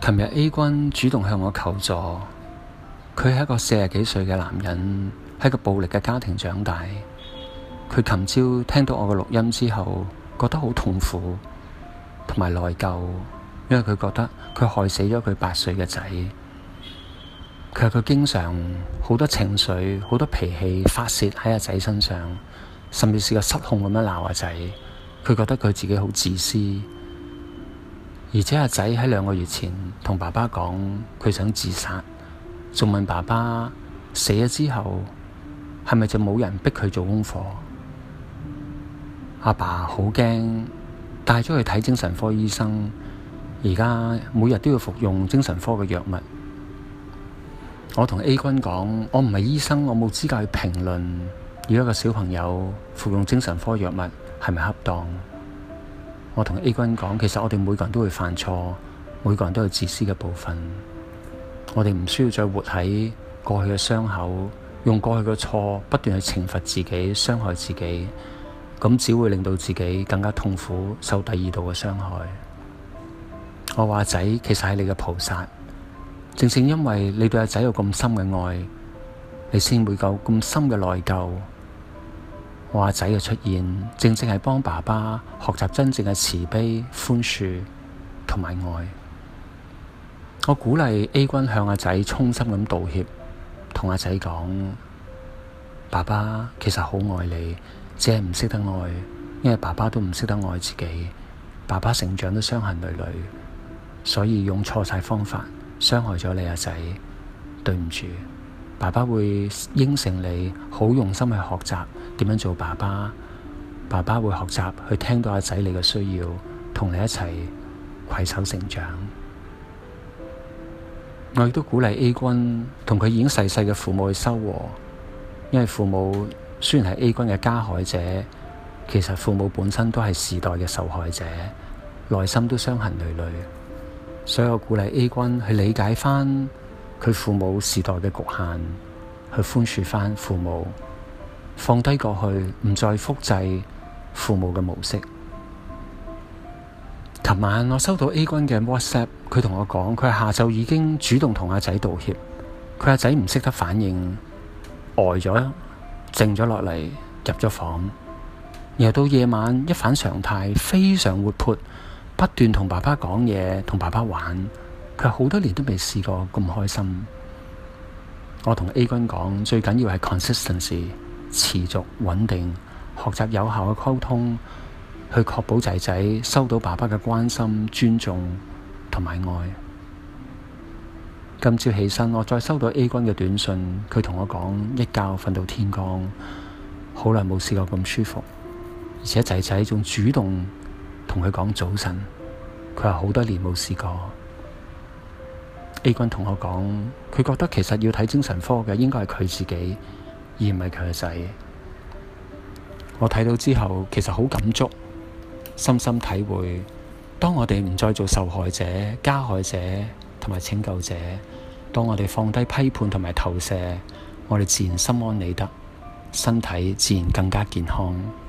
琴日 A 君主動向我求助，佢係一個40幾歲嘅男人，喺個暴力嘅家庭長大。佢琴朝聽到我嘅錄音之後，覺得好痛苦同埋內疚，因為佢覺得佢害死咗佢8歲嘅仔。佢話佢經常好多情緒、好多脾氣發洩喺阿仔身上，甚至試過失控咁樣鬧阿仔。佢覺得佢自己好自私。而且阿仔喺2個月前同爸爸講佢想自殺，仲問爸爸死咗之後係咪就冇人逼佢做功課。阿爸好驚，帶咗去睇精神科醫生，而家每日都要服用精神科嘅藥物。我同 A 君講，我唔係醫生，我冇資格去評論如果一個小朋友服用精神科藥物係咪恰當。我同 A 君講，其實我哋每個人都會犯錯，每個人都有自私嘅部分。我哋唔需要再活喺過去嘅傷口，用過去嘅錯不斷去懲罰自己，傷害自己，咁只會令到自己更加痛苦，受第2度嘅傷害。我話仔其實係你嘅菩薩，正正因為你對阿仔有咁深嘅愛，你先會有咁深嘅內疚。我阿仔嘅出現，正正係幫爸爸學習真正嘅慈悲、寬恕同埋愛。我鼓勵 A 君向阿仔衷心咁道歉，同阿仔講：爸爸其實好愛你，只係唔識得愛，因為爸爸都唔識得愛自己。爸爸成長都傷痕累累，所以用錯晒方法，傷害咗你阿仔。對唔住，爸爸會應承你，好用心去學習點樣做爸爸。爸爸會學習去聽到阿仔你嘅需要，同你一齊攜手成長。我亦都鼓勵 A 君同佢已經逝世嘅父母去修和，因為父母雖然係 A 君嘅加害者，其實父母本身都係時代嘅受害者，內心都傷痕累累。所以我鼓勵 A 君去理解翻佢父母時代嘅局限，去寬恕翻父母，放低過去，唔再複製父母嘅模式。琴晚我收到 A 君嘅 WhatsApp， 佢同我講，佢下晝已經主動同阿仔道歉。佢阿仔唔識得反應，呆咗，靜咗落嚟，入咗房。然後到夜晚一反常態，非常活潑，不斷同爸爸講嘢，同爸爸玩。佢好多年都未試過咁開心。我同 A 君講，最緊要係 consistency， 持續穩定，學習有效嘅溝通，去確保仔仔收到爸爸嘅關心、尊重同埋愛。今朝起身，我再收到 A 君嘅短信，佢同我講一覺瞓到天光，好耐冇試過咁舒服，而且仔仔仲主動同佢講早晨。佢話好多年冇試過。A 君同我講，佢覺得其實要睇精神科嘅應該係佢自己，而唔係佢嘅仔。我睇到之後，其實好感觸，深深體會，當我哋唔再做受害者、加害者同埋拯救者，當我哋放低批判同埋投射，我哋自然心安理得，身體自然更加健康。